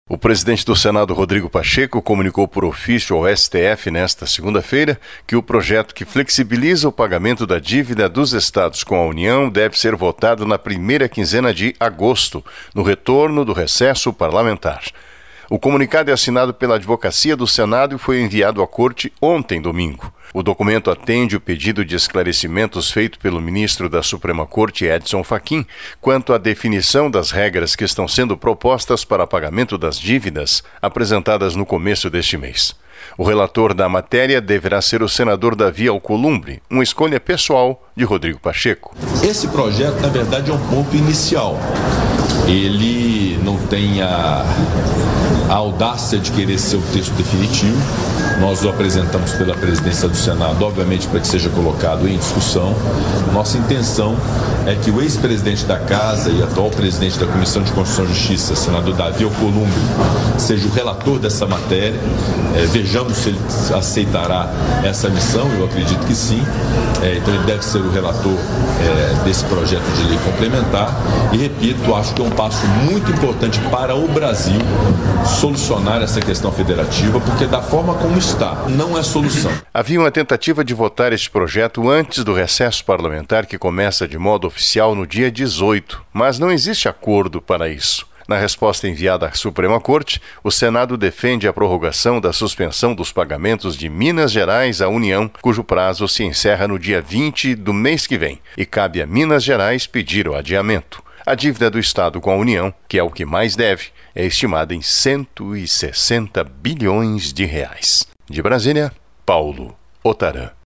O presidente do Senado, Rodrigo Pacheco, comunicou por ofício ao STF nesta segunda-feira que o projeto que flexibiliza o pagamento da dívida dos estados com a União deve ser votado na primeira quinzena de agosto, no retorno do recesso parlamentar. O comunicado é assinado pela Advocacia do Senado e foi enviado à Corte ontem, domingo. O documento atende o pedido de esclarecimentos feito pelo ministro da Suprema Corte, Edson Fachin, quanto à definição das regras que estão sendo propostas para pagamento das dívidas apresentadas no começo deste mês. O relator da matéria deverá ser o senador Davi Alcolumbre, uma escolha pessoal de Rodrigo Pacheco. Esse projeto, na verdade, é um ponto inicial. Ele não tem a audácia de querer ser o texto definitivo. Nós o apresentamos pela presidência do Senado, obviamente, para que seja colocado em discussão. Nossa intenção é que o ex-presidente da Casa e atual presidente da Comissão de Constituição e Justiça, senador Davi Alcolumbre, seja o relator dessa matéria. Vejamos se ele aceitará essa missão, eu acredito que sim. Então ele deve ser o relator desse projeto de lei complementar. E repito, acho que é um passo muito importante para o Brasil solucionar essa questão federativa, porque da forma como está, não é solução. Havia uma tentativa de votar este projeto antes do recesso parlamentar, que começa de modo oficial no dia 18, mas não existe acordo para isso. Na resposta enviada à Suprema Corte, o Senado defende a prorrogação da suspensão dos pagamentos de Minas Gerais à União, cujo prazo se encerra no dia 20 do mês que vem, e cabe a Minas Gerais pedir o adiamento. A dívida do Estado com a União, que é o que mais deve, é estimada em 160 bilhões de reais. De Brasília, Paulo Otarã.